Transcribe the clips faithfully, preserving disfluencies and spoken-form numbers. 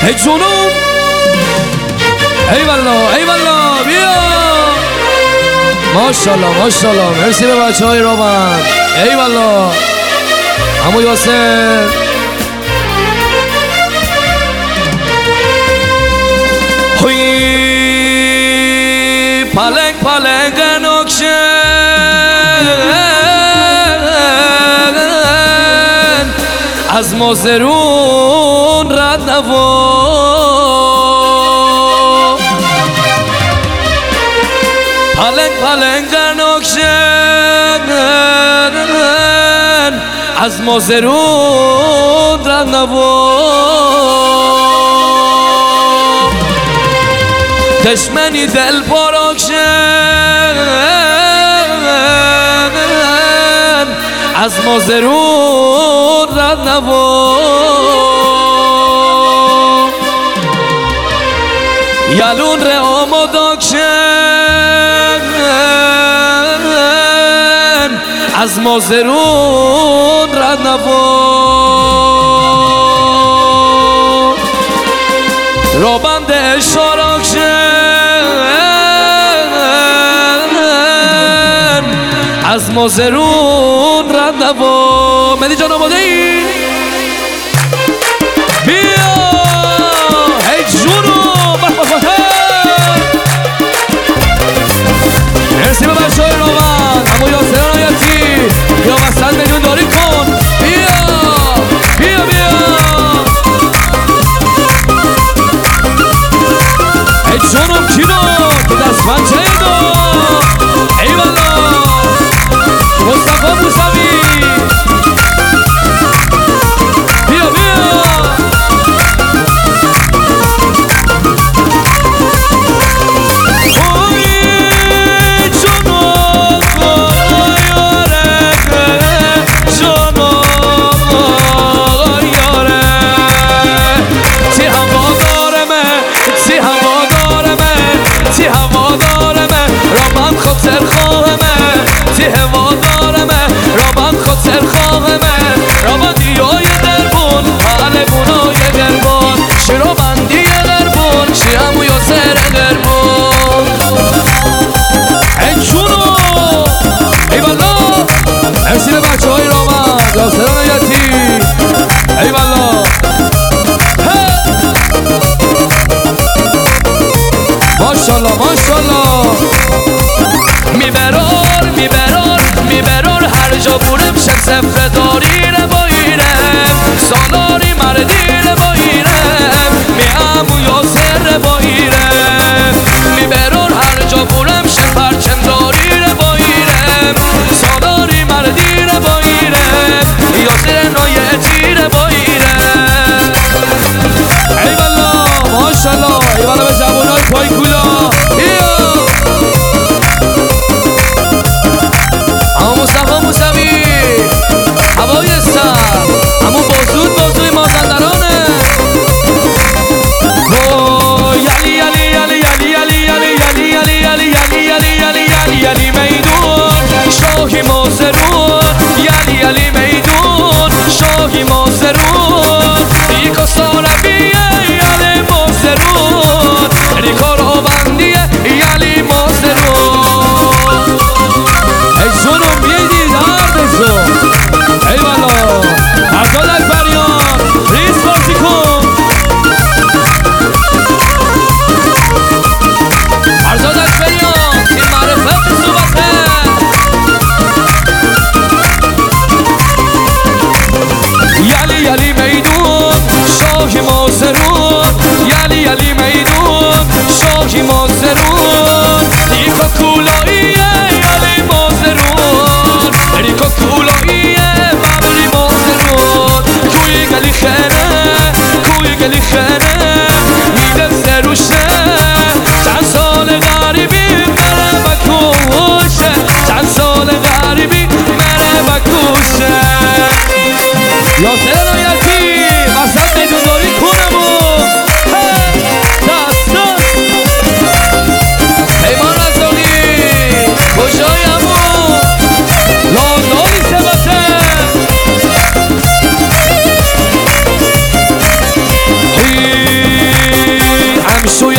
ای جنوب ای والله ای والله بیا ماشاءالله ماشاءالله مرسی به بچه های رومن ای والله عمو یاسر هوی پلنگ پلنگ نکشه از مازرون رد نوا پلنگ پلنگ نکشن از مازرون رد نوا دشمنی دل پاراکشن از مازرون رد نوا یالون ره آماداکشن از مازرون رد نوا را بند اشاراکشن از مازرون رد نوا مدی جان آماده ای؟ بیا هی جونو مرسی به بچه های رومن عمو یاسر آیتی یا وسط میلیون داری کن بیا بیا بیا ای جونم کینو تو دست پنچه ایدو ای والا مصطفی موسوی بیا بیا مرسی به بچه های رومن یاسر آیتی ای والله ماشاءالله ماشاءالله میبرار میبرار میبرار هر جا بورم شم سفره داری رو بایرم سالاری مردی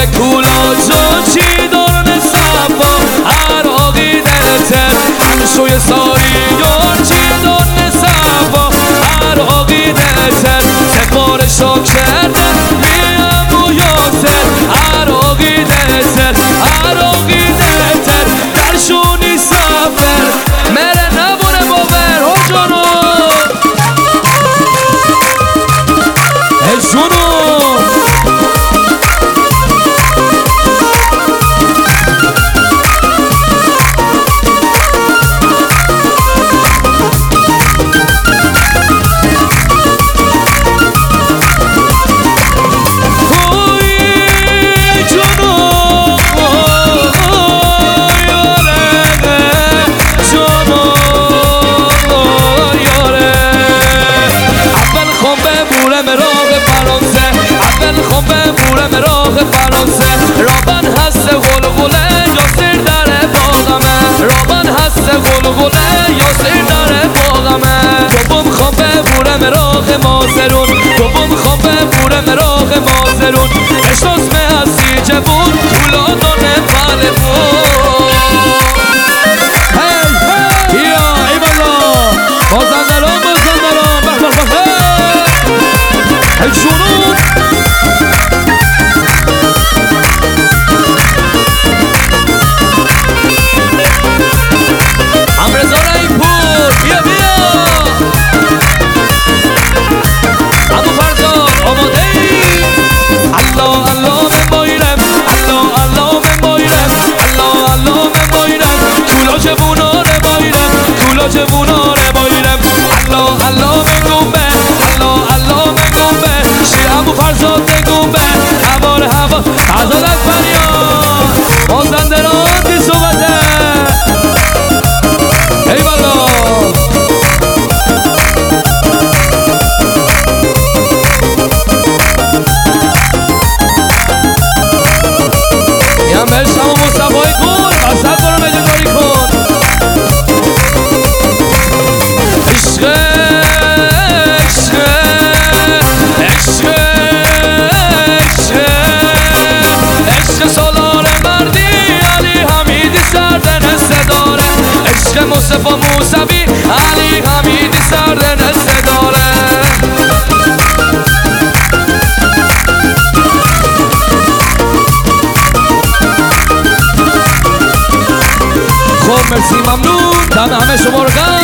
کولا جو چی دارن صفا عراقی دلتر همشوی ساری یار چی دارن صفا عراقی دلتر سپار شاک کرده میم و یاسر عراقی دلتر عراقی دلتر درشونی سفر مره نبونه باور ها جانو ای جانو فرانسه رابن هست غلغله یاسر در باغمه رابن هست غلغله یاسر در باغمه دوم خوام ببورم راغ مازرون دوم خوام ببورم راغ مازرون اشتاس me هستی جبون طولا دانه پلمون هی هی یا ای والا بازندران بازندران بخ بخ بخ هی جنون جووناره بایرم الله الله بگم به الله الله بگم به شیعه ابو فرزاد بگم به هوار هوا عضلت فریاد بازندران بی صحبته ای والا یم برشم و مصطفای گل بسد برو مجداری کن عشق عشق عشق عشق عشق سالار مردی علی حمیدی سردنسته داره عشق مصطفی موسوی علی حمیدی سردنسته داره خب مرسی ممنون دم همه شما رو